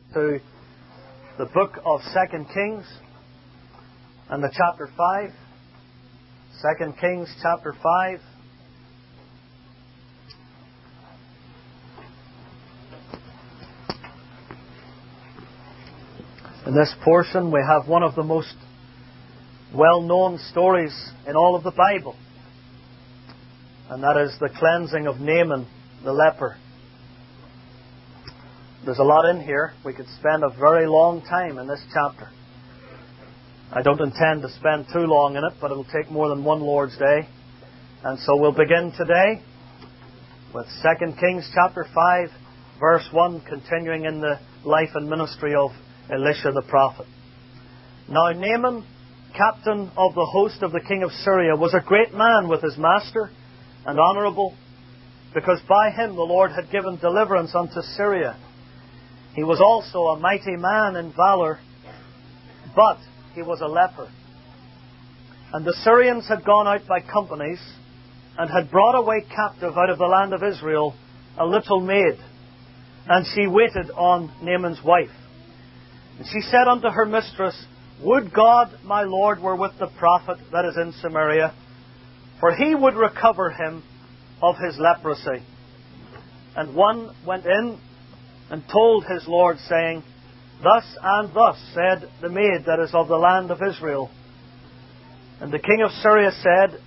to the book of 2 Kings and the chapter 5. 2 Kings chapter 5. In this portion we have one of the most well-known stories in all of the Bible, and that is the cleansing of Naaman the leper. There's a lot in here. We could spend a very long time in this chapter. I don't intend to spend too long in it, but it will take more than one Lord's Day. And so we'll begin today with 2 Kings chapter 5, verse 1, continuing in the life and ministry of Elisha the prophet. Now Naaman, captain of the host of the king of Syria, was a great man with his master and honourable, because by him the Lord had given deliverance unto Syria. He was also a mighty man in valour, but he was a leper. And the Syrians had gone out by companies, and had brought away captive out of the land of Israel a little maid, and she waited on Naaman's wife. And she said unto her mistress, Would God my Lord were with the prophet that is in Samaria, for he would recover him of his leprosy. And one went in and told his Lord, saying, Thus and thus said the maid that is of the land of Israel. And the king of Syria said,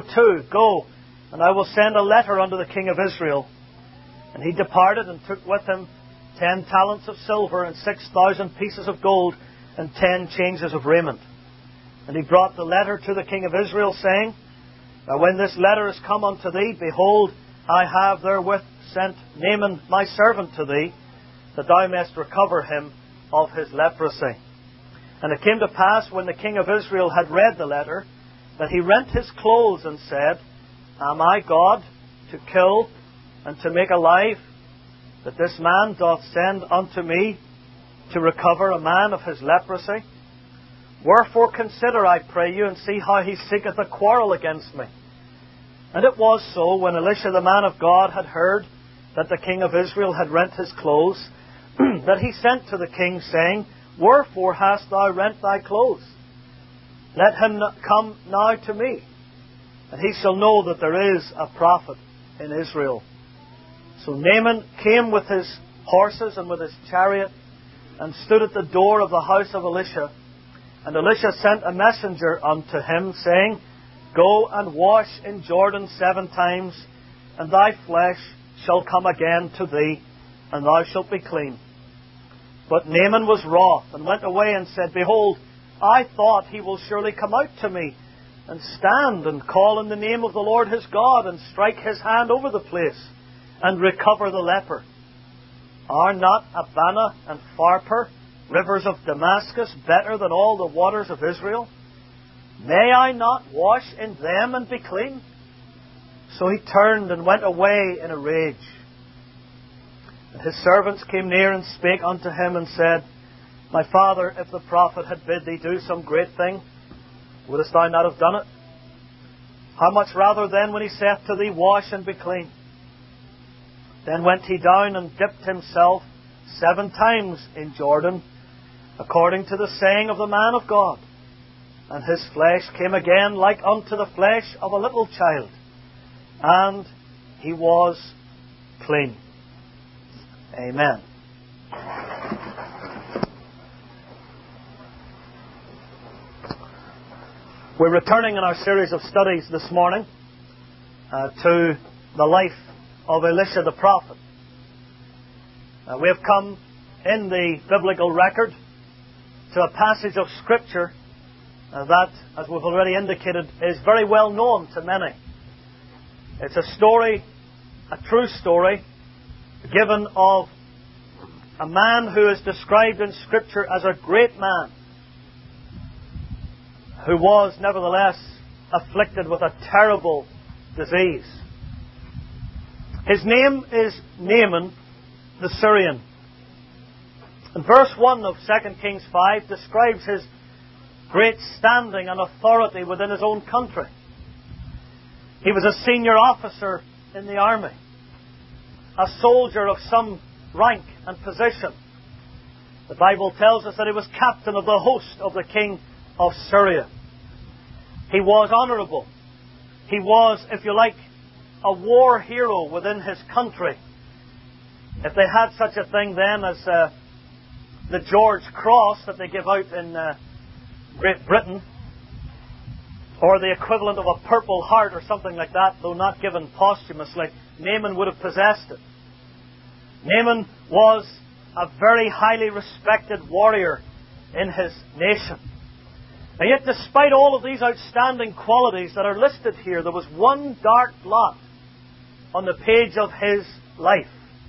Go, and I will send a letter unto the king of Israel. And he departed and took with him 10 talents of silver and 6,000 pieces of gold and 10 changes of raiment. And he brought the letter to the king of Israel, saying, Now when this letter is come unto thee, behold, I have therewith sent Naaman my servant to thee, that thou mayest recover him of his leprosy. And it came to pass, when the king of Israel had read the letter, that he rent his clothes and said, Am I God to kill and to make alive, that this man doth send unto me to recover a man of his leprosy? Wherefore consider, I pray you, and see how he seeketh a quarrel against me. And it was so, when Elisha the man of God had heard that the king of Israel had rent his clothes, that he sent to the king, saying, Wherefore hast thou rent thy clothes? Let him come now to me, and he shall know that there is a prophet in Israel. So Naaman came with his horses and with his chariot, and stood at the door of the house of Elisha. And Elisha sent a messenger unto him, saying, Go and wash in Jordan 7 times, and thy flesh shall come again to thee, and thou shalt be clean. But Naaman was wroth, and went away and said, Behold, I thought he will surely come out to me, and stand and call in the name of the Lord his God, and strike his hand over the place, and recover the leper. Are not Abana and Pharpar, rivers of Damascus, better than all the waters of Israel? May I not wash in them and be clean? So he turned and went away in a rage. And his servants came near and spake unto him and said, My father, if the prophet had bid thee do some great thing, wouldest thou not have done it? How much rather then when he saith to thee, Wash and be clean? Then went he down and dipped himself 7 times in Jordan, according to the saying of the man of God. And his flesh came again like unto the flesh of a little child, and he was clean. Amen. We're returning in our series of studies this morning to the life of Elisha the prophet. We have come in the biblical record to a passage of Scripture that, as we've already indicated, is very well known to many. It's a story, a true story, given of a man who is described in Scripture as a great man, who was nevertheless afflicted with a terrible disease. His name is Naaman the Syrian. And verse 1 of 2 Kings 5 describes his great standing and authority within his own country. He was a senior officer in the army, a soldier of some rank and position. The Bible tells us that he was captain of the host of the king of Syria. He was honourable. He was, if you like, a war hero within his country. If they had such a thing then as the George Cross that they give out in Great Britain, or the equivalent of a Purple Heart or something like that, though not given posthumously, Naaman would have possessed it. Naaman was a very highly respected warrior in his nation. And yet, despite all of these outstanding qualities that are listed here, there was one dark blot on the page of his life.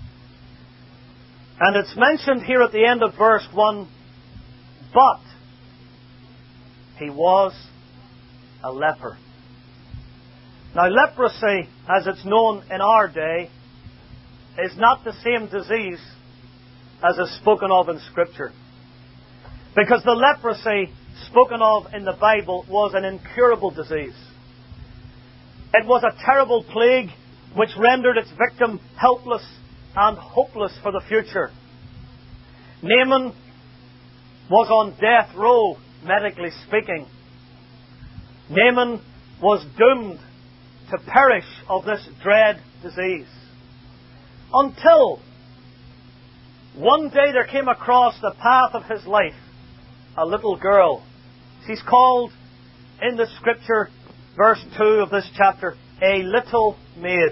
And it's mentioned here at the end of verse 1, but he was a leper. Now, leprosy, as it's known in our day, is not the same disease as is spoken of in Scripture. Because the leprosy spoken of in the Bible was an incurable disease. It was a terrible plague which rendered its victim helpless and hopeless for the future. Naaman was on death row, medically speaking. Naaman was doomed to perish of this dread disease. Until one day there came across the path of his life a little girl. She's called in the Scripture, verse 2 of this chapter, a little maid.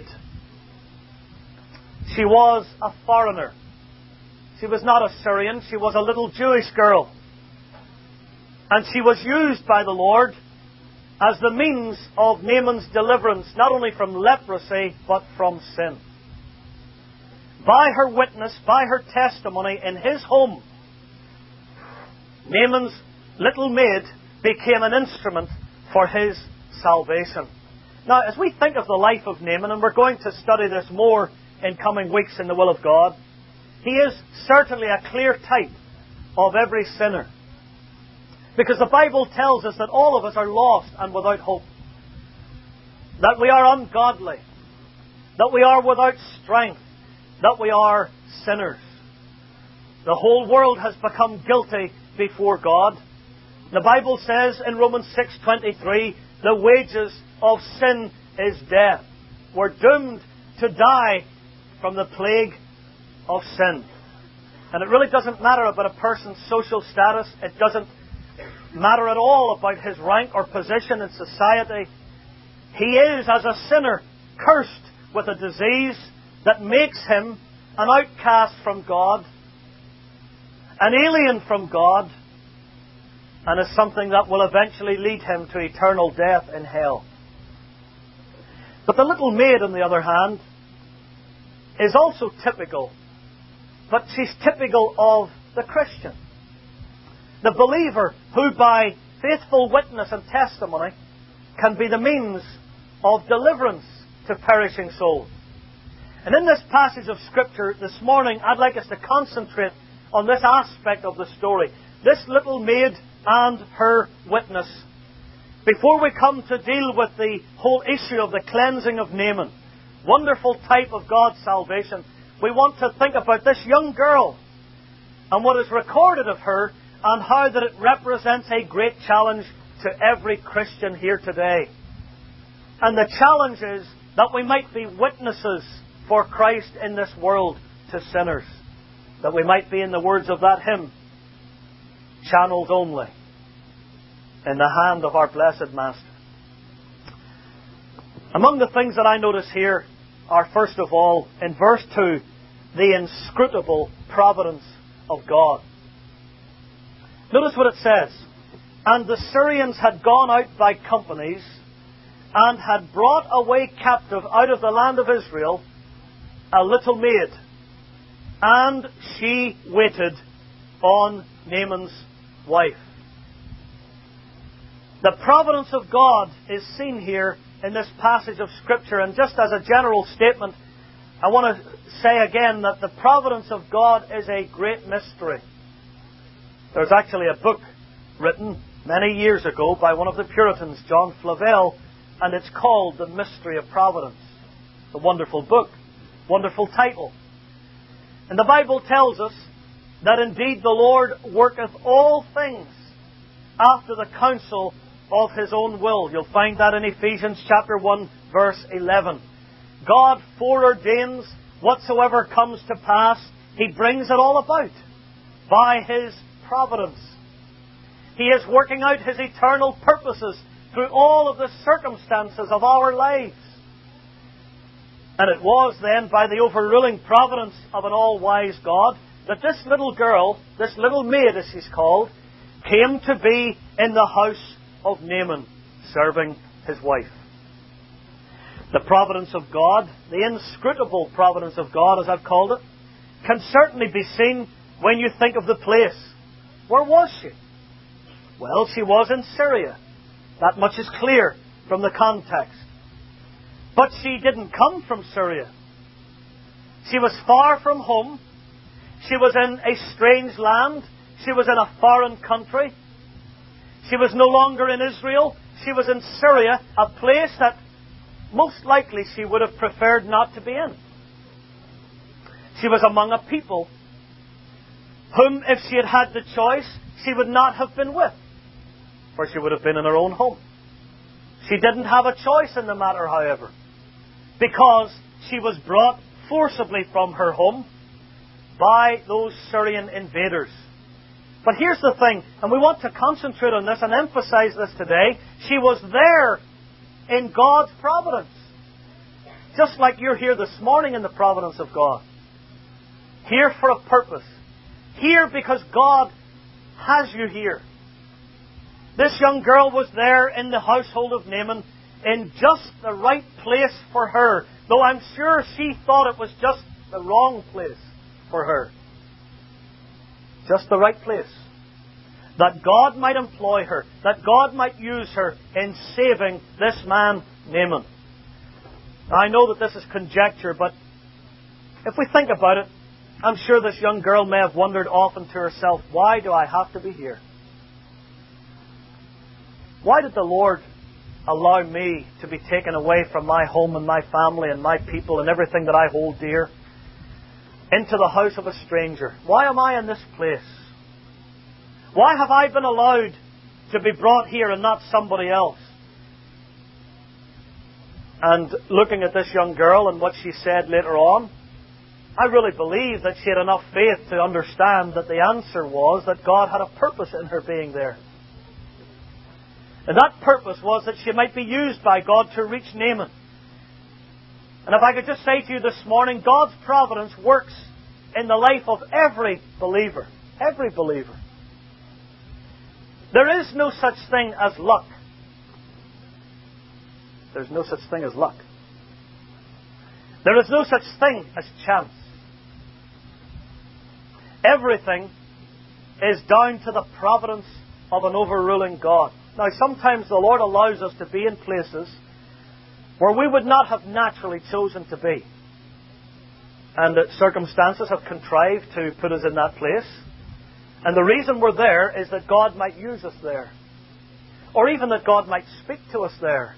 She was a foreigner. She was not a Syrian. She was a little Jewish girl. And she was used by the Lord as the means of Naaman's deliverance, not only from leprosy, but from sin. By her witness, by her testimony in his home, Naaman's little maid became an instrument for his salvation. Now, as we think of the life of Naaman, and we're going to study this more in coming weeks in the will of God, he is certainly a clear type of every sinner. Because the Bible tells us that all of us are lost and without hope. That we are ungodly. That we are without strength. That we are sinners. The whole world has become guilty before God. The Bible says in Romans 6:23, the wages of sin is death. We're doomed to die from the plague of sin. And it really doesn't matter about a person's social status. It doesn't matter at all about his rank or position in society. He is, as a sinner, cursed with a disease that makes him an outcast from God, an alien from God, and is something that will eventually lead him to eternal death in hell. But the little maid, on the other hand, is also typical. But she's typical of the Christian. The believer who, by faithful witness and testimony, can be the means of deliverance to perishing souls. And in this passage of Scripture this morning, I'd like us to concentrate on this aspect of the story. This little maid and her witness. Before we come to deal with the whole issue of the cleansing of Naaman, wonderful type of God's salvation, we want to think about this young girl and what is recorded of her, and how that it represents a great challenge to every Christian here today. And the challenge is that we might be witnesses for Christ in this world to sinners. That we might be, in the words of that hymn, channels only in the hand of our blessed Master. Among the things that I notice here are, first of all, in verse 2, the inscrutable providence of God. Notice what it says. And the Syrians had gone out by companies and had brought away captive out of the land of Israel a little maid, and she waited on Naaman's wife. The providence of God is seen here in this passage of Scripture. And just as a general statement, I want to say again that the providence of God is a great mystery. There's actually a book written many years ago by one of the Puritans, John Flavel, and it's called The Mystery of Providence. It's a wonderful book, wonderful title. And the Bible tells us that indeed the Lord worketh all things after the counsel of His own will. You'll find that in Ephesians chapter 1, verse 11. God foreordains whatsoever comes to pass. He brings it all about by His providence. He is working out His eternal purposes through all of the circumstances of our lives. And it was then by the overruling providence of an all-wise God that this little girl, this little maid as she's called, came to be in the house of Naaman, serving his wife. The providence of God, the inscrutable providence of God as I've called it, can certainly be seen when you think of the place. Where was she? Well, she was in Syria. That much is clear from the context. But she didn't come from Syria. She was far from home. She was in a strange land. She was in a foreign country. She was no longer in Israel. She was in Syria, a place that most likely she would have preferred not to be in. She was among a people whom, if she had had the choice, she would not have been with, for she would have been in her own home. She didn't have a choice in the matter, however, because she was brought forcibly from her home by those Syrian invaders. But here's the thing, and we want to concentrate on this and emphasize this today. She was there in God's providence. Just like you're here this morning in the providence of God. Here for a purpose. Here because God has you here. This young girl was there in the household of Naaman in just the right place for her. Though I'm sure she thought it was just the wrong place for her. Just the right place. That God might employ her. That God might use her in saving this man, Naaman. Now, I know that this is conjecture, but if we think about it, I'm sure this young girl may have wondered often to herself, why do I have to be here? Why did the Lord allow me to be taken away from my home and my family and my people and everything that I hold dear into the house of a stranger? Why am I in this place? Why have I been allowed to be brought here and not somebody else? And looking at this young girl and what she said later on, I really believe that she had enough faith to understand that the answer was that God had a purpose in her being there. And that purpose was that she might be used by God to reach Naaman. And if I could just say to you this morning, God's providence works in the life of every believer. Every believer. There is no such thing as luck. There's no such thing as luck. There is no such thing as chance. Everything is down to the providence of an overruling God. Now, sometimes the Lord allows us to be in places where we would not have naturally chosen to be. And that circumstances have contrived to put us in that place. And the reason we're there is that God might use us there. Or even that God might speak to us there.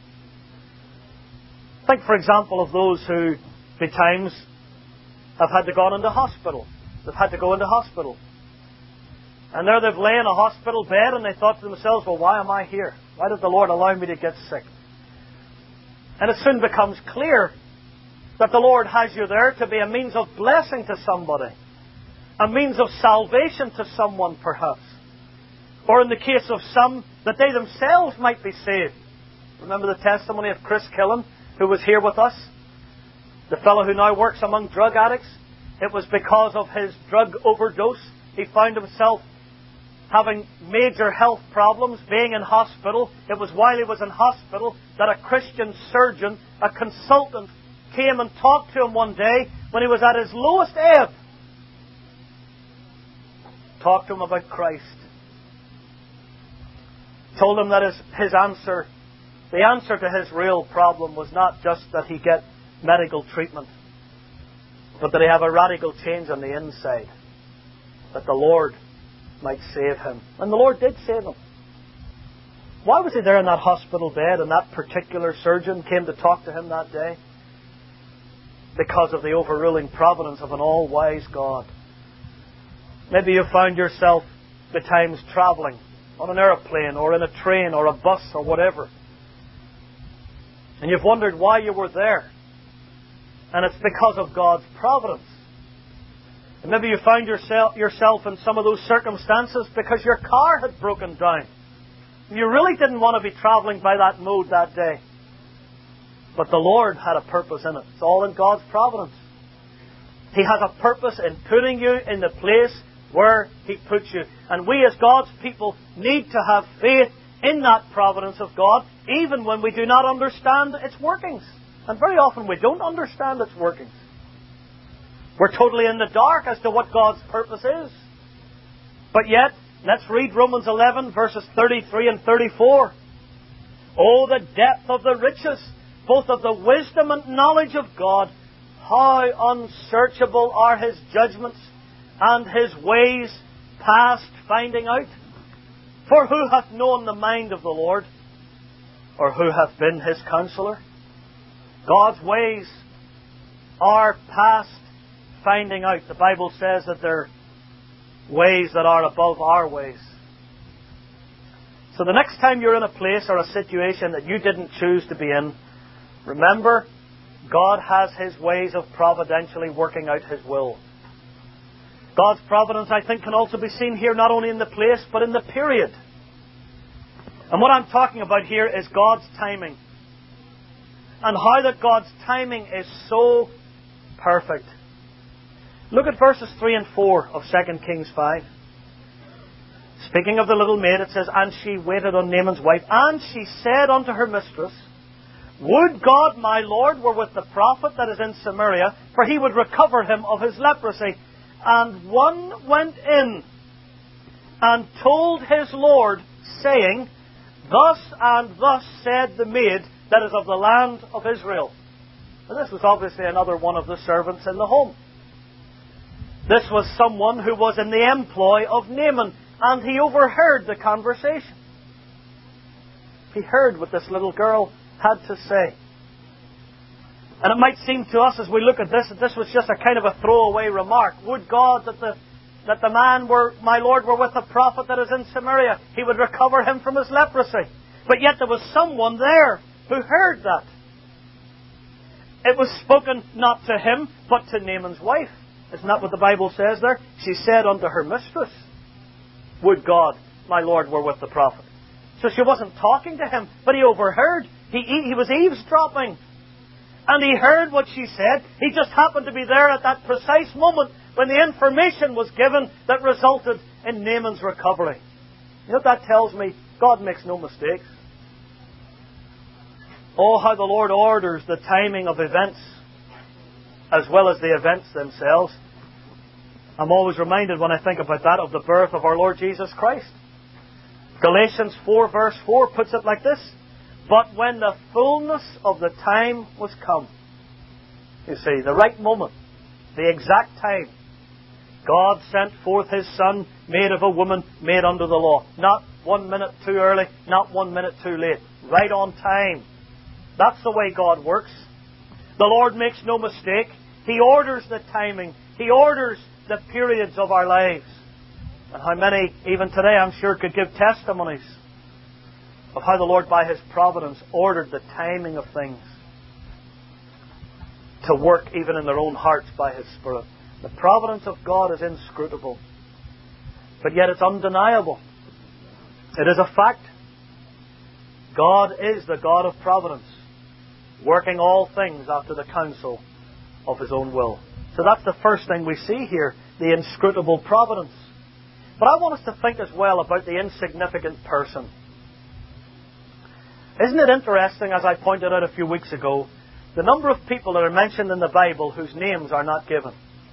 Think, for example, of those who, at times, have had to go into hospital. They've had to go into hospital. And there they've lain in a hospital bed and they thought to themselves, well, why am I here? Why did the Lord allow me to get sick? And it soon becomes clear that the Lord has you there to be a means of blessing to somebody. A means of salvation to someone, perhaps. Or in the case of some, that they themselves might be saved. Remember the testimony of Chris Killen, who was here with us? The fellow who now works among drug addicts. It was because of his drug overdose. He found himself having major health problems, being in hospital. It was while he was in hospital that a Christian surgeon, a consultant, came and talked to him one day when he was at his lowest ebb. Talked to him about Christ. Told him that his answer, the answer to his real problem was not just that he get medical treatment, but that he have a radical change on the inside. That the Lord might save him. And the Lord did save him. Why was he there in that hospital bed and that particular surgeon came to talk to him that day? Because of the overruling providence of an all-wise God. Maybe you found yourself at times travelling on an aeroplane or in a train or a bus or whatever. And you've wondered why you were there. And it's because of God's providence. And maybe you found yourself in some of those circumstances because your car had broken down. You really didn't want to be travelling by that mode that day. But the Lord had a purpose in it. It's all in God's providence. He has a purpose in putting you in the place where He puts you. And we as God's people need to have faith in that providence of God, even when we do not understand its workings. And very often we don't understand its workings. We're totally in the dark as to what God's purpose is. But yet, let's read Romans 11, verses 33 and 34. Oh, the depth of the riches, both of the wisdom and knowledge of God. How unsearchable are His judgments, and His ways past finding out. For who hath known the mind of the Lord? Or who hath been His counselor? God's ways are past finding out. The Bible says that they're ways that are above our ways. So the next time you're in a place or a situation that you didn't choose to be in, remember, God has His ways of providentially working out His will. God's providence, I think, can also be seen here not only in the place, but in the period. And what I'm talking about here is God's timing. And how that God's timing is so perfect. Look at verses 3 and 4 of 2 Kings 5. Speaking of the little maid, it says, And she waited on Naaman's wife, and she said unto her mistress, Would God my Lord were with the prophet that is in Samaria, for he would recover him of his leprosy. And one went in and told his Lord, saying, Thus and thus said the maid that is of the land of Israel. And this was obviously another one of the servants in the home. This was someone who was in the employ of Naaman, and he overheard the conversation. He heard what this little girl had to say. And it might seem to us as we look at this that this was just a kind of a throwaway remark. Would God that the man my Lord were with the prophet that is in Samaria, he would recover him from his leprosy. But yet there was someone there who heard that. It was spoken not to him, but to Naaman's wife. Isn't that what the Bible says there? She said unto her mistress, Would God my Lord were with the prophet. So she wasn't talking to him, but he overheard. He was eavesdropping. And he heard what she said. He just happened to be there at that precise moment when the information was given that resulted in Naaman's recovery. You know what that tells me? God makes no mistakes. Oh, how the Lord orders the timing of events as well as the events themselves. I'm always reminded when I think about that of the birth of our Lord Jesus Christ. Galatians 4 verse 4 puts it like this. But when the fullness of the time was come, you see, the right moment, the exact time, God sent forth His Son, made of a woman, made under the law. Not 1 minute too early, not 1 minute too late. Right on time. That's the way God works. The Lord makes no mistake. He orders the timing. He orders the periods of our lives. And how many, even today, I'm sure, could give testimonies of how the Lord, by His providence, ordered the timing of things to work even in their own hearts by His Spirit. The providence of God is inscrutable. But yet it's undeniable. It is a fact. God is the God of providence, working all things after the counsel of His own will. So that's the first thing we see here, the inscrutable providence. But I want us to think as well about the insignificant person. Isn't it interesting, as I pointed out a few weeks ago, the number of people that are mentioned in the Bible whose names are not given?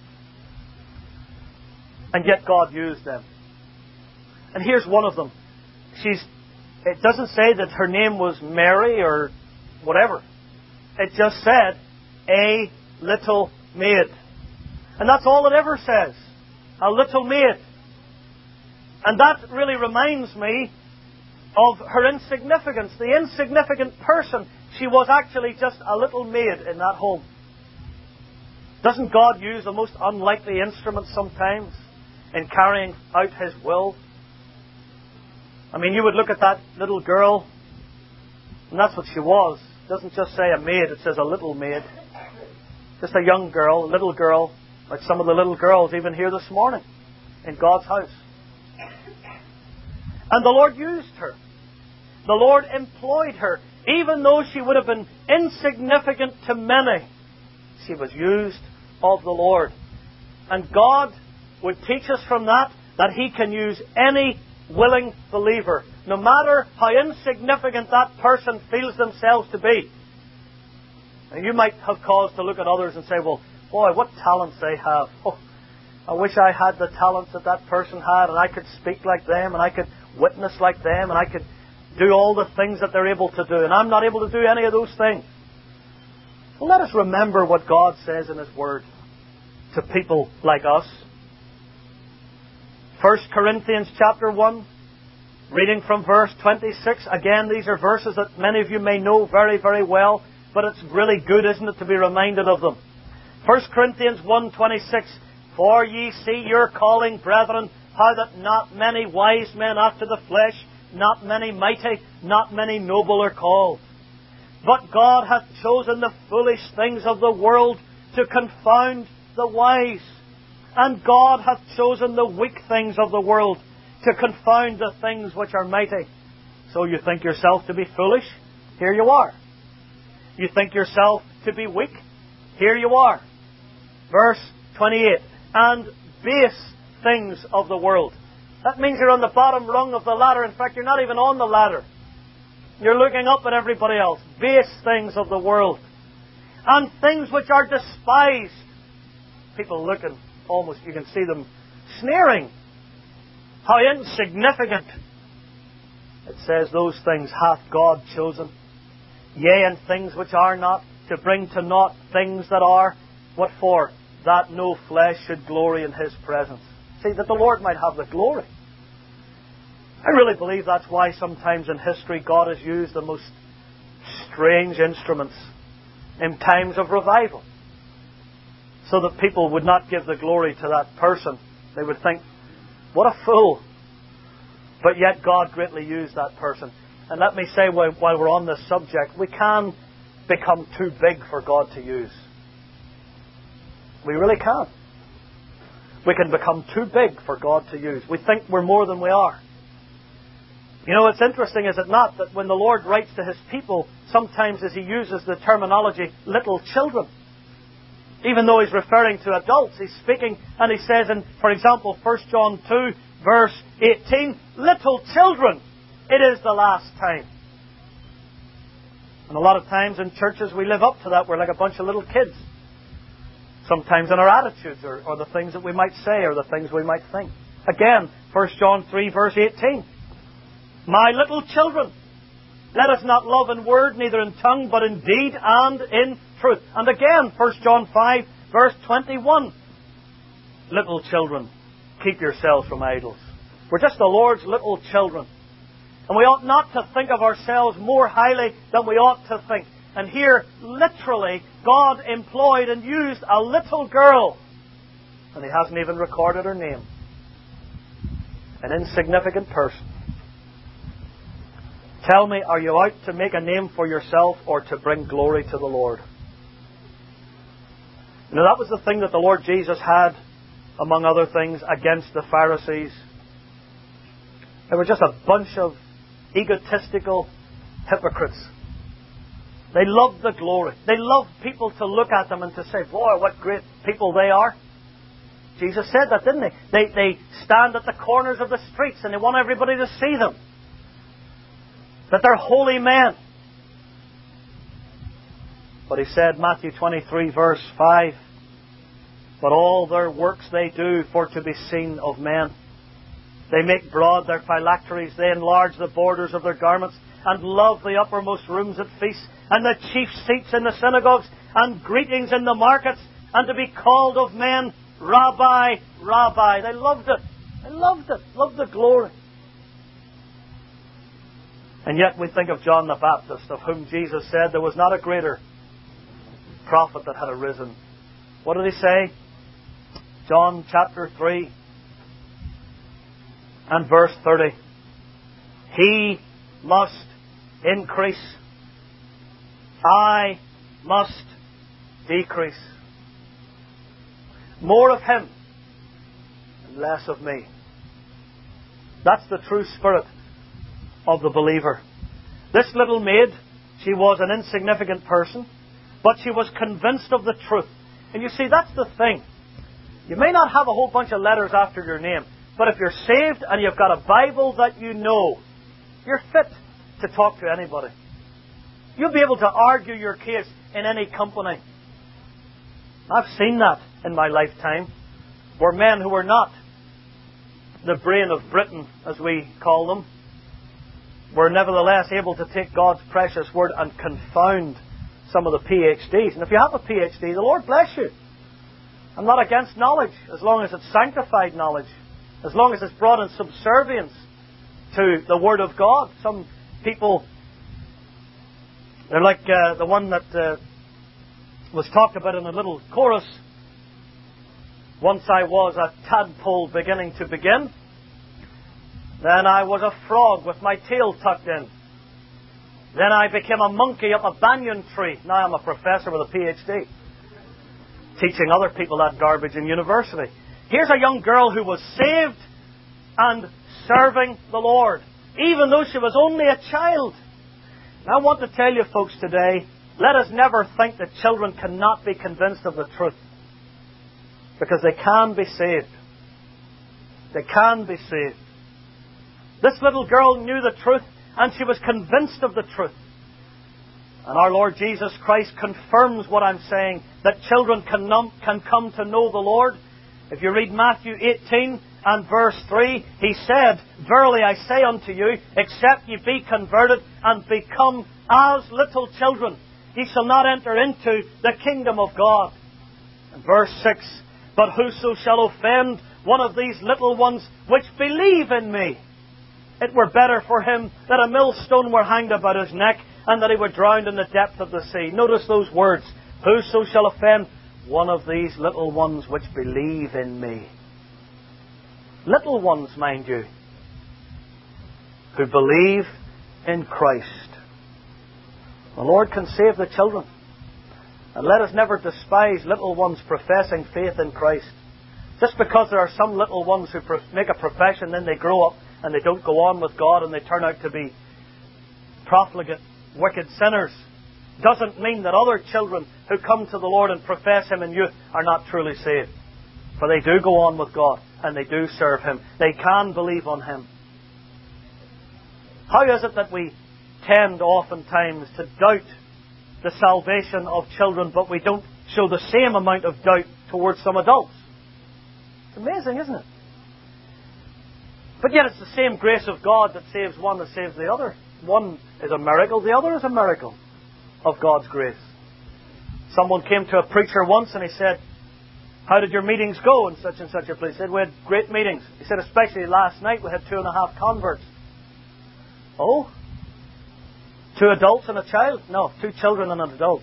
And yet God used them. And here's one of them. It doesn't say that her name was Mary or whatever. It just said, a little maid. And that's all it ever says. A little maid. And that really reminds me of her insignificance. The insignificant person. She was actually just a little maid in that home. Doesn't God use the most unlikely instruments sometimes? in carrying out His will. I mean, you would look at that little girl, and that's what she was. It doesn't just say a maid, it says a little maid. Just a young girl, a little girl, like some of the little girls even here this morning in God's house. And the Lord used her. The Lord employed her. Even though she would have been insignificant to many, she was used of the Lord. And God would teach us from that He can use any willing believer, no matter how insignificant that person feels themselves to be. And you might have cause to look at others and say, well, boy, what talents they have. Oh, I wish I had the talents that that person had, and I could speak like them, and I could witness like them, and I could do all the things that they're able to do, and I'm not able to do any of those things. Well, let us remember what God says in His Word to people like us. 1 Corinthians chapter 1, reading from verse 26. Again, these are verses that many of you may know very, very well, but it's really good, isn't it, to be reminded of them. 1 Corinthians 1:26. For ye see your calling, brethren, how that not many wise men after the flesh, not many mighty, not many noble are called. But God hath chosen the foolish things of the world to confound the wise. And God hath chosen the weak things of the world to confound the things which are mighty. So you think yourself to be foolish? Here you are. You think yourself to be weak? Here you are. Verse 28. And base things of the world. That means you're on the bottom rung of the ladder. In fact, you're not even on the ladder. You're looking up at everybody else. Base things of the world. And things which are despised. People looking, almost you can see them sneering. How insignificant. It says those things hath God chosen. Yea, and things which are not, to bring to naught things that are. What for? That no flesh should glory in His presence. See, that the Lord might have the glory. I really believe that's why sometimes in history God has used the most strange instruments in times of revival. So that people would not give the glory to that person. They would think, what a fool. But yet God greatly used that person. And let me say while we're on this subject, we can become too big for God to use. We really can. We can become too big for God to use. We think we're more than we are. You know, it's interesting, is it not, that when the Lord writes to His people, sometimes as He uses the terminology, little children. Even though He's referring to adults, He's speaking, and He says in, for example, 1 John 2, verse 18, little children, it is the last time. And a lot of times in churches we live up to that. We're like a bunch of little kids. Sometimes in our attitudes, or the things that we might say, or the things we might think. Again, 1 John 3, verse 18. My little children, let us not love in word, neither in tongue, but in deed and in truth. And again, 1 John 5, verse 21. Little children, keep yourselves from idols. We're just the Lord's little children. And we ought not to think of ourselves more highly than we ought to think. And here, literally, God employed and used a little girl. And He hasn't even recorded her name. An insignificant person. Tell me, are you out to make a name for yourself or to bring glory to the Lord? You know, that was the thing that the Lord Jesus had, among other things, against the Pharisees. They were just a bunch of egotistical hypocrites. They loved the glory. They loved people to look at them and to say, boy, what great people they are. Jesus said that, didn't He? They stand at the corners of the streets and they want everybody to see them. That they're holy men. But He said, Matthew 23, verse 5, but all their works they do for to be seen of men. They make broad their phylacteries, they enlarge the borders of their garments, and love the uppermost rooms at feasts, and the chief seats in the synagogues, and greetings in the markets, and to be called of men, Rabbi, Rabbi. They loved it. They loved it. Loved the glory. And yet we think of John the Baptist, of whom Jesus said there was not a greater prophet that had arisen. What did He say? John chapter 3, and verse 30. He must increase. I must decrease. More of Him and less of me. That's the true spirit of the believer. This little maid, she was an insignificant person, but she was convinced of the truth. And you see, that's the thing. You may not have a whole bunch of letters after your name, but if you're saved and you've got a Bible that you know, you're fit to talk to anybody. You'll be able to argue your case in any company. I've seen that in my lifetime, where men who were not the brain of Britain, as we call them, were nevertheless able to take God's precious word and confound some of the PhDs. And if you have a PhD, the Lord bless you. I'm not against knowledge, as long as it's sanctified knowledge, as long as it's brought in subservience to the Word of God. Some people, they're like the one that was talked about in a little chorus. Once I was a tadpole beginning to begin. Then I was a frog with my tail tucked in. Then I became a monkey up a banyan tree. Now I'm a professor with a PhD, teaching other people that garbage in university. Here's a young girl who was saved and serving the Lord, even though she was only a child. And I want to tell you folks today, let us never think that children cannot be convinced of the truth. Because they can be saved. They can be saved. This little girl knew the truth, and she was convinced of the truth. And our Lord Jesus Christ confirms what I'm saying, that children can come to know the Lord. If you read Matthew 18 and verse 3, He said, Verily I say unto you, except ye be converted and become as little children, ye shall not enter into the kingdom of God. And verse 6, But whoso shall offend one of these little ones which believe in me, it were better for him that a millstone were hanged about his neck, and that he were drowned in the depth of the sea. Notice those words. Whoso shall offend one of these little ones which believe in me. Little ones, mind you, who believe in Christ. The Lord can save the children. And let us never despise little ones professing faith in Christ. Just because there are some little ones who make a profession, then they grow up and they don't go on with God and they turn out to be profligate, wicked sinners, doesn't mean that other children who come to the Lord and profess Him in youth are not truly saved. For they do go on with God and they do serve Him. They can believe on Him. How is it that we tend oftentimes to doubt the salvation of children, but we don't show the same amount of doubt towards some adults? It's amazing, isn't it? But yet it's the same grace of God that saves one that saves the other. One is a miracle, the other is a miracle of God's grace. Someone came to a preacher once and he said, how did your meetings go in such and such a place? He said, we had great meetings. He said, especially last night we had 2.5 converts. Oh? 2 adults and a child? No, 2 children and an adult.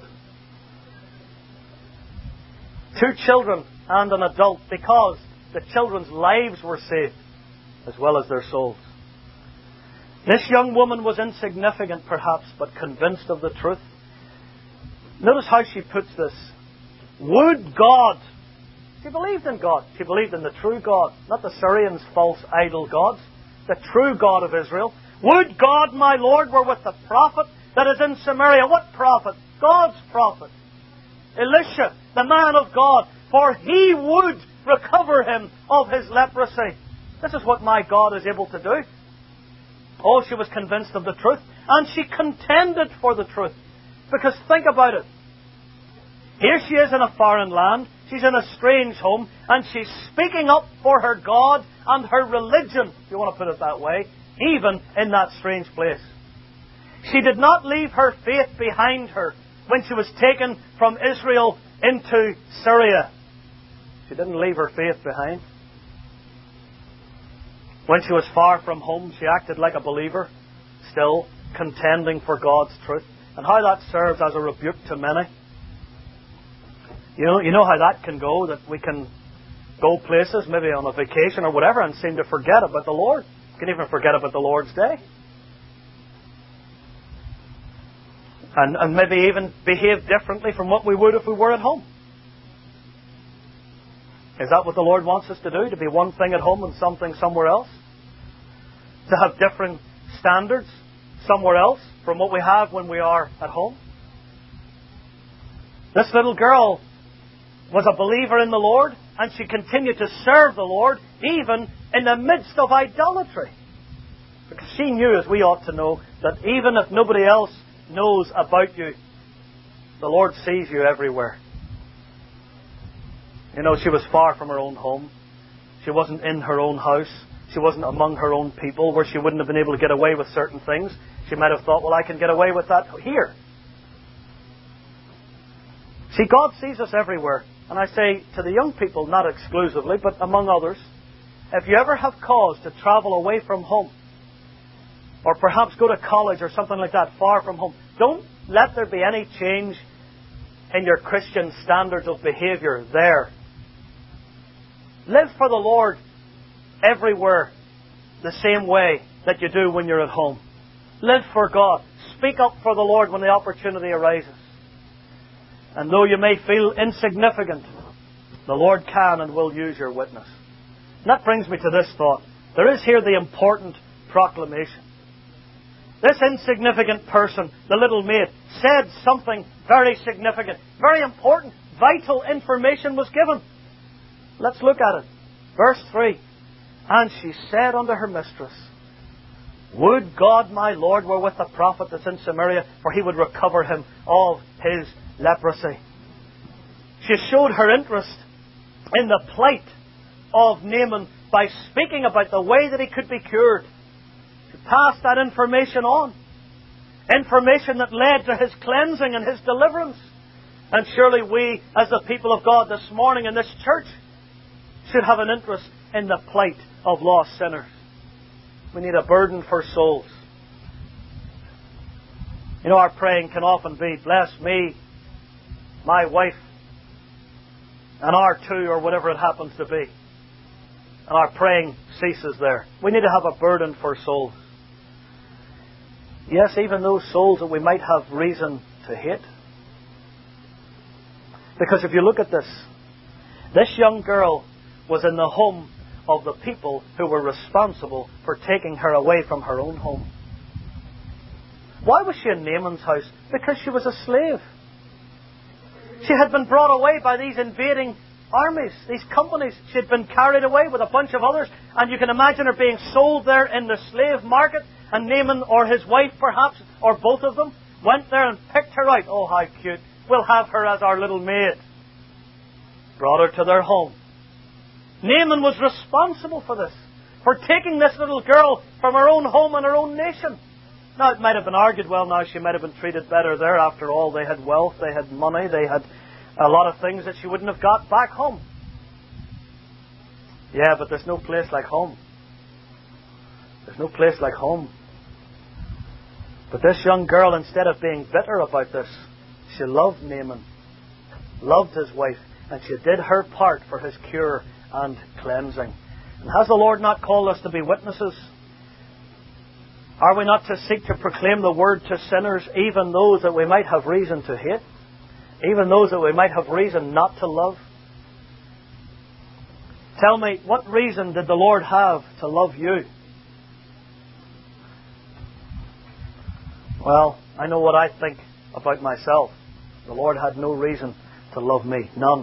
2 children and an adult, because the children's lives were saved as well as their souls. This young woman was insignificant perhaps, but convinced of the truth. Notice how she puts this. Would God. She believed in God. She believed in the true God, not the Syrians' false idol gods. The true God of Israel. Would God, my Lord, were with the prophet that is in Samaria. What prophet? God's prophet. Elisha, the man of God. For he would recover him of his leprosy. This is what my God is able to do. Oh, she was convinced of the truth. And she contended for the truth. Because think about it. Here she is in a foreign land. She's in a strange home. And she's speaking up for her God and her religion, if you want to put it that way, even in that strange place. She did not leave her faith behind her when she was taken from Israel into Syria. She didn't leave her faith behind. When she was far from home, she acted like a believer, still contending for God's truth. And how that serves as a rebuke to many. You know how that can go, that we can go places, maybe on a vacation or whatever, and seem to forget about the Lord. You can even forget about the Lord's day. And maybe even behave differently from what we would if we were at home. Is that what the Lord wants us to do? To be one thing at home and something somewhere else? To have different standards somewhere else from what we have when we are at home? This little girl was a believer in the Lord, and she continued to serve the Lord even in the midst of idolatry. Because she knew, as we ought to know, that even if nobody else knows about you, the Lord sees you everywhere. You know, she was far from her own home. She wasn't in her own house. She wasn't among her own people, where she wouldn't have been able to get away with certain things. She might have thought, well, I can get away with that here. See, God sees us everywhere. And I say to the young people, not exclusively, but among others, if you ever have cause to travel away from home, or perhaps go to college or something like that, far from home, don't let there be any change in your Christian standards of behaviour there. Live for the Lord everywhere the same way that you do when you're at home. Live for God. Speak up for the Lord when the opportunity arises. And though you may feel insignificant, the Lord can and will use your witness. And that brings me to this thought. There is here the important proclamation. This insignificant person, the little maid, said something very significant, very important, vital information was given. Let's look at it. Verse 3. And she said unto her mistress, Would God my Lord were with the prophet that's in Samaria, for he would recover him of his leprosy. She showed her interest in the plight of Naaman by speaking about the way that he could be cured. She passed that information on. Information that led to his cleansing and his deliverance. And surely we, as the people of God this morning in this church, should have an interest in the plight of lost sinners. We need a burden for souls. You know, our praying can often be, bless me, my wife, and our two, or whatever it happens to be. And our praying ceases there. We need to have a burden for souls. Yes, even those souls that we might have reason to hate. Because if you look at this young girl was in the home of the people who were responsible for taking her away from her own home. Why was she in Naaman's house? Because she was a slave. She had been brought away by these invading armies, these companies. She had been carried away with a bunch of others. And you can imagine her being sold there in the slave market. And Naaman, or his wife perhaps, or both of them, went there and picked her out. Oh, how cute. We'll have her as our little maid. Brought her to their home. Naaman was responsible for this, for taking this little girl from her own home and her own nation. Now, it might have been argued, well, now she might have been treated better there. After all, they had wealth, they had money, they had a lot of things that she wouldn't have got back home. Yeah, but there's no place like home. There's no place like home. But this young girl, instead of being bitter about this, she loved Naaman, loved his wife, and she did her part for his cure and cleansing. And has the Lord not called us to be witnesses? Are we not to seek to proclaim the word to sinners, even those that we might have reason to hate? Even those that we might have reason not to love? Tell me, what reason did the Lord have to love you? Well, I know what I think about myself. The Lord had no reason to love me. None.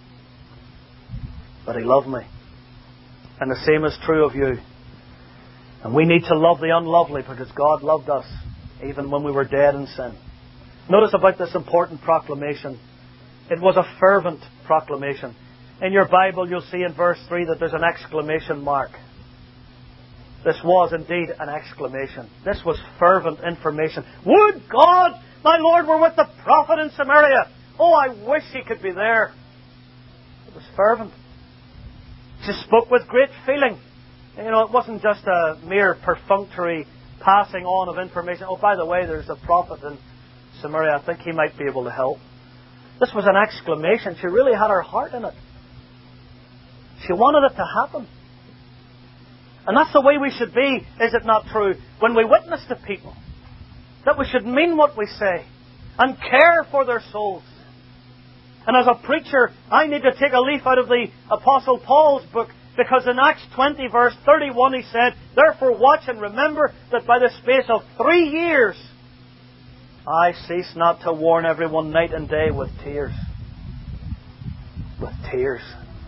But He loved me. And the same is true of you. And we need to love the unlovely because God loved us even when we were dead in sin. Notice about this important proclamation. It was a fervent proclamation. In your Bible you'll see in verse 3 that there's an exclamation mark. This was indeed an exclamation. This was fervent information. Would God, my Lord, were with the prophet in Samaria. Oh, I wish he could be there. It was fervent. She spoke with great feeling. You know, it wasn't just a mere perfunctory passing on of information. Oh, by the way, there's a prophet in Samaria. I think he might be able to help. This was an exclamation. She really had her heart in it. She wanted it to happen. And that's the way we should be, is it not true? When we witness to people, that we should mean what we say and care for their souls. And as a preacher, I need to take a leaf out of the Apostle Paul's book, because in Acts 20 verse 31 he said, "Therefore watch and remember that by the space of 3 years I cease not to warn everyone night and day with tears." With tears.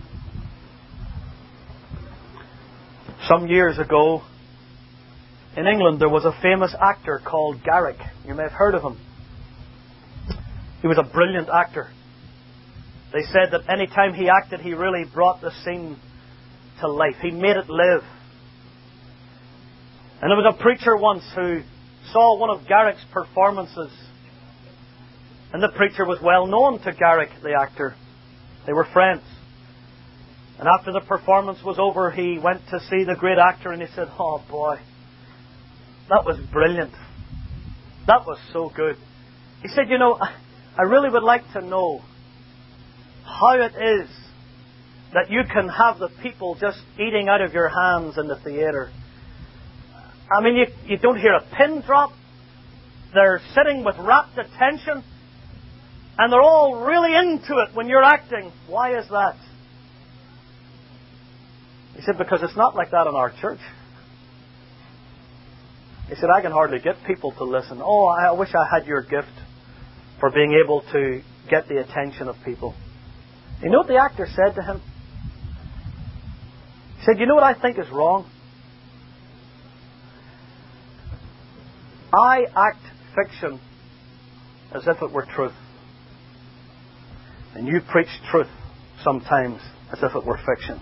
Some years ago, in England, there was a famous actor called Garrick. You may have heard of him. He was a brilliant actor. They said that any time he acted, he really brought the scene to life. He made it live. And there was a preacher once who saw one of Garrick's performances. And the preacher was well known to Garrick, the actor. They were friends. And after the performance was over, he went to see the great actor and he said, "Oh boy, that was brilliant. That was so good." He said, "I really would like to know how it is that you can have the people just eating out of your hands in the theatre. I mean, you don't hear a pin drop. They're sitting with rapt attention. And they're all really into it when you're acting. Why is that?" He said, "Because it's not like that in our church." He said, "I can hardly get people to listen. Oh, I wish I had your gift for being able to get the attention of people." You know what the actor said to him? He said, "You know what I think is wrong? I act fiction as if it were truth. And you preach truth sometimes as if it were fiction."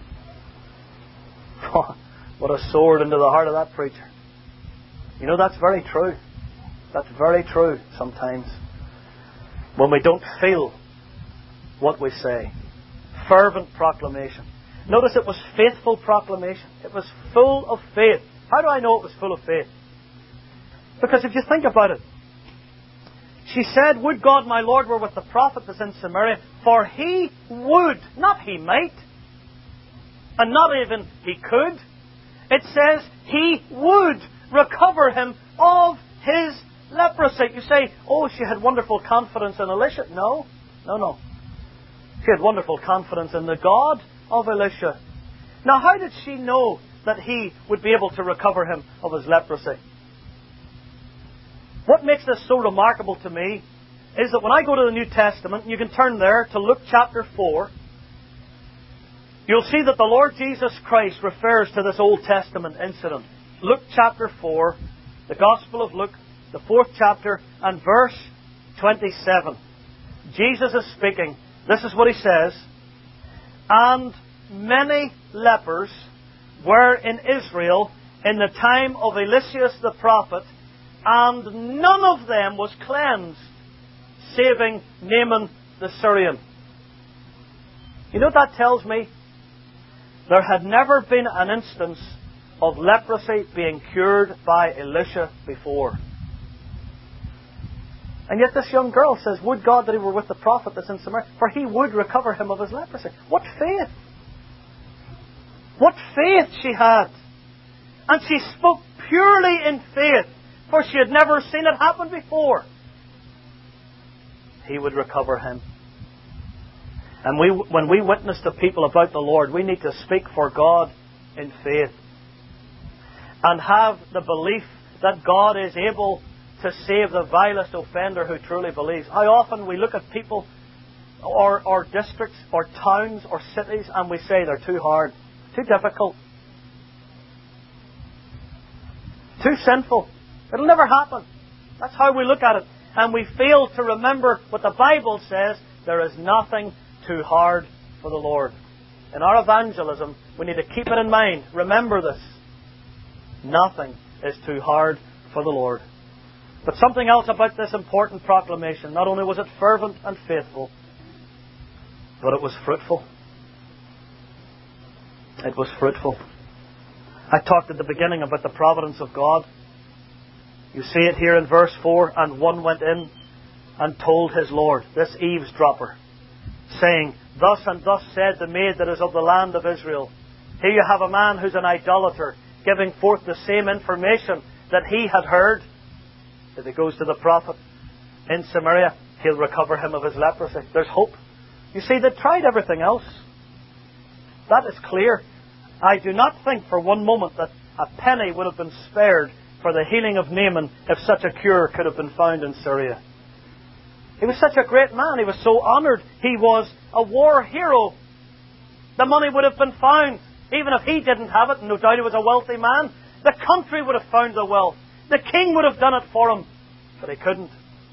What a sword into the heart of that preacher. That's very true. That's very true sometimes. When we don't feel what we say. Fervent proclamation. Notice it was faithful proclamation. It was full of faith. How do I know it was full of faith? Because if you think about it, she said, "Would God my Lord were with the prophet that's in Samaria, for he would," not he might, and not even he could. It says he would recover him of his leprosy. You say, "Oh, she had wonderful confidence in Elisha." No. She had wonderful confidence in the God of Elisha. Now, how did she know that he would be able to recover him of his leprosy? What makes this so remarkable to me is that when I go to the New Testament, and you can turn there to Luke chapter 4, you'll see that the Lord Jesus Christ refers to this Old Testament incident. Luke chapter 4, the Gospel of Luke, the 4th chapter, and verse 27. Jesus is speaking. This is what he says. "And many lepers were in Israel in the time of Eliseus the prophet, and none of them was cleansed, saving Naaman the Syrian." You know what that tells me? There had never been an instance of leprosy being cured by Elisha before. And yet this young girl says, "Would God that he were with the prophet that's in Samaria, for he would recover him of his leprosy." What faith! What faith she had! And she spoke purely in faith, for she had never seen it happen before. He would recover him. And when we witness to people about the Lord, we need to speak for God in faith. And have the belief that God is able to save the vilest offender who truly believes. How often we look at people or districts or towns or cities and we say they're too hard, too difficult, too sinful. It'll never happen. That's how we look at it. And we fail to remember what the Bible says: there is nothing too hard for the Lord. In our evangelism, we need to keep it in mind. Remember this. Nothing is too hard for the Lord. But something else about this important proclamation. Not only was it fervent and faithful, but it was fruitful. It was fruitful. I talked at the beginning about the providence of God. You see it here in verse 4. "And one went in and told his Lord," this eavesdropper, saying, Thus and thus said the maid that is of the land of Israel. Here you have a man who's an idolater, giving forth the same information that he had heard. If he goes to the prophet in Samaria, he'll recover him of his leprosy. There's hope. You see, they tried everything else. That is clear. I do not think for one moment that a penny would have been spared for the healing of Naaman if such a cure could have been found in Syria. He was such a great man. He was so honoured. He was a war hero. The money would have been found. Even if he didn't have it, and no doubt he was a wealthy man, the country would have found the wealth. The king would have done it for him. But he couldn't.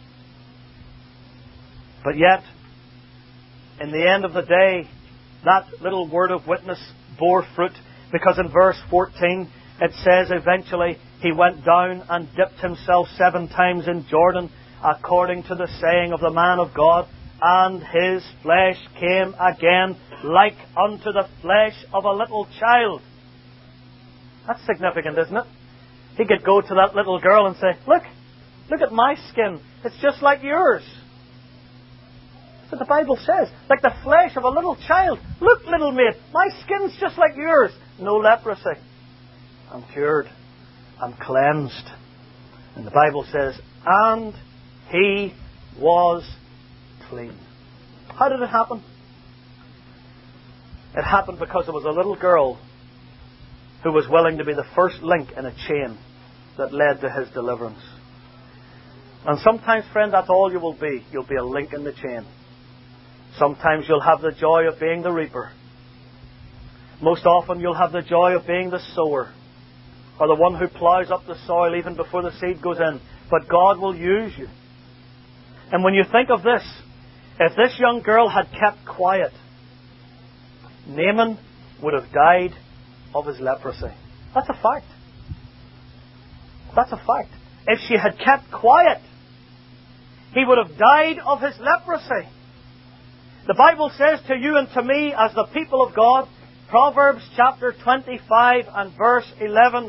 But yet, in the end of the day, that little word of witness bore fruit, because in verse 14 it says eventually he went down and dipped himself 7 times in Jordan, according to the saying of the man of God, and his flesh came again like unto the flesh of a little child. That's significant, isn't it? He could go to that little girl and say, look at my skin. It's just like yours. That's what the Bible says. Like the flesh of a little child. Look, little mate, my skin's just like yours. No leprosy. I'm cured. I'm cleansed. And the Bible says, and he was clean. How did it happen? It happened because there was a little girl who was willing to be the first link in a chain that led to his deliverance. And sometimes, friend, that's all you will be. You'll be a link in the chain. Sometimes you'll have the joy of being the reaper. Most often you'll have the joy of being the sower, or the one who ploughs up the soil even before the seed goes in. But God will use you. And when you think of this, if this young girl had kept quiet, Naaman would have died of his leprosy. That's a fact. That's a fact. If she had kept quiet, he would have died of his leprosy. The Bible says to you and to me as the people of God, Proverbs chapter 25 and verse 11,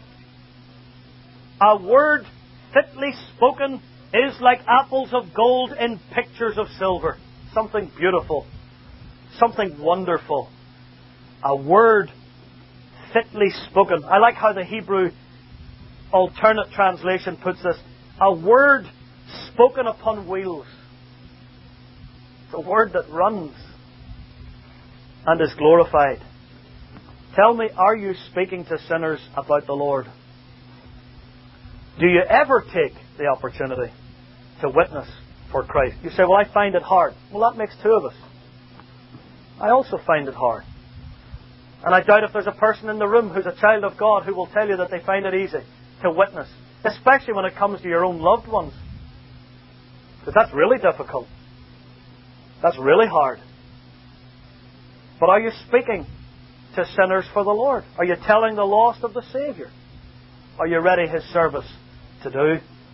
a word fitly spoken is like apples of gold in pictures of silver. Something beautiful. Something wonderful. A word fitly spoken. I like how the Hebrew alternate translation puts this. A word spoken upon wheels. It's a word that runs and is glorified. Tell me, are you speaking to sinners about the Lord? Do you ever take the opportunity to witness for Christ? You say, well, I find it hard. Well, that makes 2 of us. I also find it hard. And I doubt if there's a person in the room who's a child of God who will tell you that they find it easy to witness, especially when it comes to your own loved ones. Because that's really difficult. That's really hard. But are you speaking to sinners for the Lord? Are you telling the lost of the Saviour? Are you ready His service to do?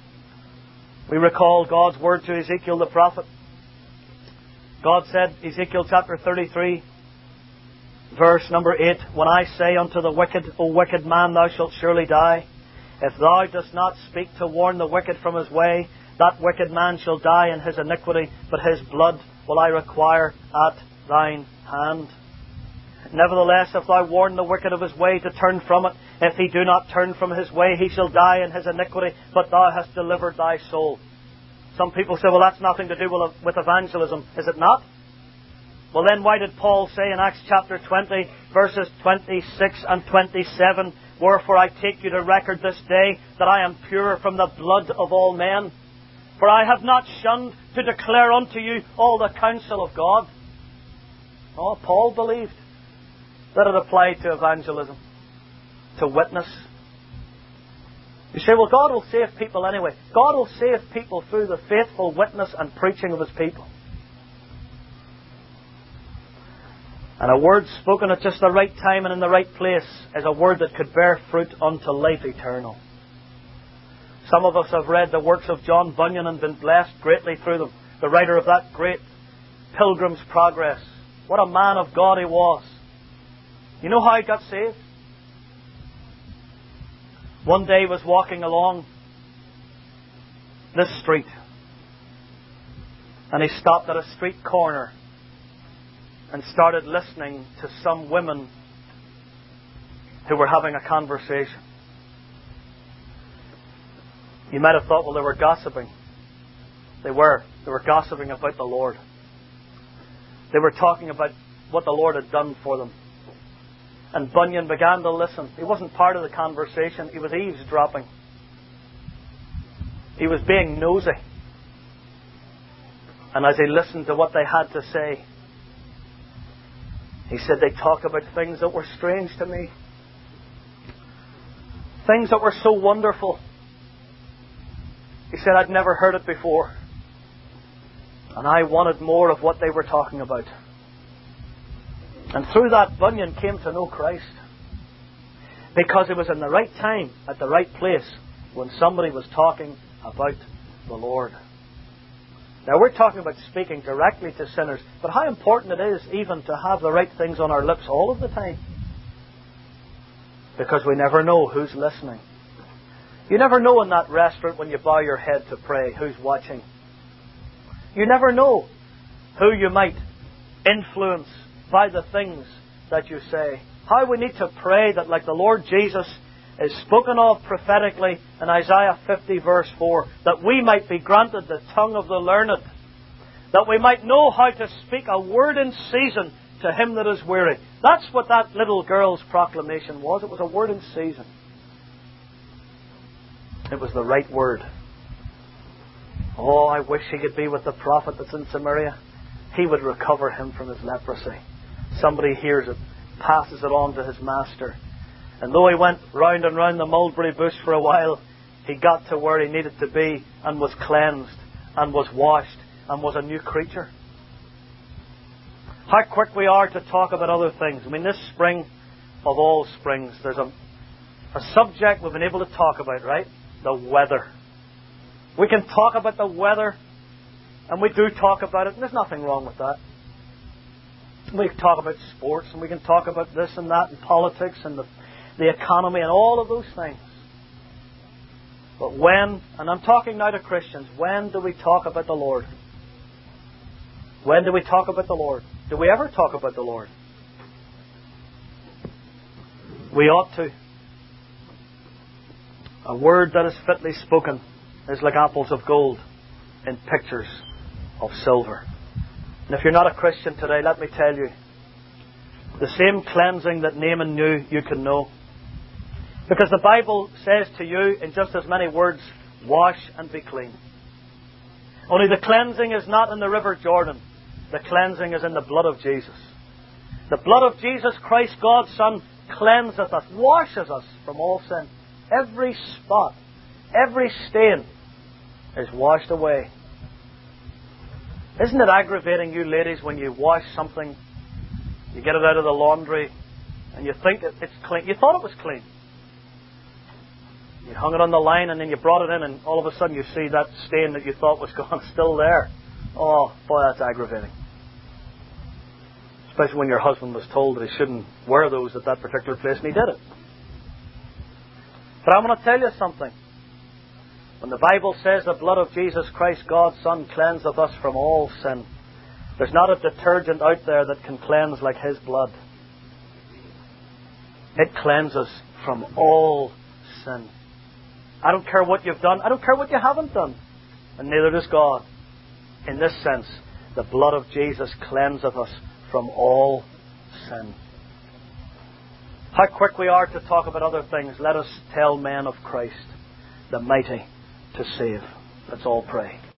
We recall God's word to Ezekiel the prophet. God said, Ezekiel chapter 33, verse number 8, when I say unto the wicked, O wicked man, thou shalt surely die. If thou dost not speak to warn the wicked from his way, that wicked man shall die in his iniquity, but his blood will I require at thine hand. Nevertheless, if thou warn the wicked of his way to turn from it, if he do not turn from his way, he shall die in his iniquity, but thou hast delivered thy soul. Some people say, well, that's nothing to do with evangelism. Is it not? Well, then why did Paul say in Acts chapter 20, verses 26 and 27, wherefore I take you to record this day that I am pure from the blood of all men? For I have not shunned to declare unto you all the counsel of God. Oh, Paul believed that it applied to evangelism, to witness. You say, well, God will save people anyway. God will save people through the faithful witness and preaching of His people. And a word spoken at just the right time and in the right place is a word that could bear fruit unto life eternal. Some of us have read the works of John Bunyan and been blessed greatly through them. The writer of that great Pilgrim's Progress. What a man of God he was. You know how he got saved? One day he was walking along this street, and he stopped at a street corner, and started listening to some women who were having a conversation. You might have thought, well, they were gossiping. They were. They were gossiping about the Lord. They were talking about what the Lord had done for them. And Bunyan began to listen. He wasn't part of the conversation. He was eavesdropping. He was being nosy. And as he listened to what they had to say, he said they talk about things that were strange to me. Things that were so wonderful. He said, I'd never heard it before. And I wanted more of what they were talking about. And through that, Bunyan came to know Christ. Because it was in the right time, at the right place, when somebody was talking about the Lord. Now, we're talking about speaking directly to sinners, but how important it is even to have the right things on our lips all of the time. Because we never know who's listening. You never know in that restaurant when you bow your head to pray who's watching. You never know who you might influence by the things that you say. How we need to pray that, like the Lord Jesus is spoken of prophetically in Isaiah 50 verse 4, that we might be granted the tongue of the learned, that we might know how to speak a word in season to him that is weary. That's what that little girl's proclamation was. It was a word in season. It was the right word. Oh, I wish he could be with the prophet that's in Samaria. He would recover him from his leprosy. Somebody hears it, passes it on to his master. And though he went round and round the mulberry bush for a while, he got to where he needed to be and was cleansed and was washed and was a new creature. How quick we are to talk about other things. I mean, this spring of all springs, there's a subject we've been able to talk about, right? The weather. We can talk about the weather, and we do talk about it, and there's nothing wrong with that. We can talk about sports, and we can talk about this and that, and politics, and the economy, and all of those things. But when, and I'm talking now to Christians, when do we talk about the Lord? When do we talk about the Lord? Do we ever talk about the Lord? We ought to. A word that is fitly spoken is like apples of gold in pictures of silver. And if you're not a Christian today, let me tell you, the same cleansing that Naaman knew, you can know. Because the Bible says to you in just as many words, wash and be clean. Only the cleansing is not in the river Jordan. The cleansing is in the blood of Jesus. The blood of Jesus Christ, God's Son, cleanseth us, washes us from all sin. Every spot, every stain is washed away. Isn't it aggravating, you ladies, when you wash something, you get it out of the laundry, and you think it's clean. You thought it was clean. You hung it on the line, and then you brought it in, and all of a sudden you see that stain that you thought was gone still there. Oh, boy, that's aggravating. Especially when your husband was told that he shouldn't wear those at that particular place, and he did it. But I'm going to tell you something. When the Bible says the blood of Jesus Christ, God's Son, cleanseth us from all sin, there's not a detergent out there that can cleanse like His blood. It cleanses from all sin. I don't care what you've done. I don't care what you haven't done. And neither does God. In this sense, the blood of Jesus cleanseth us from all sin. How quick we are to talk about other things. Let us tell men of Christ, the mighty, to save. Let's all pray.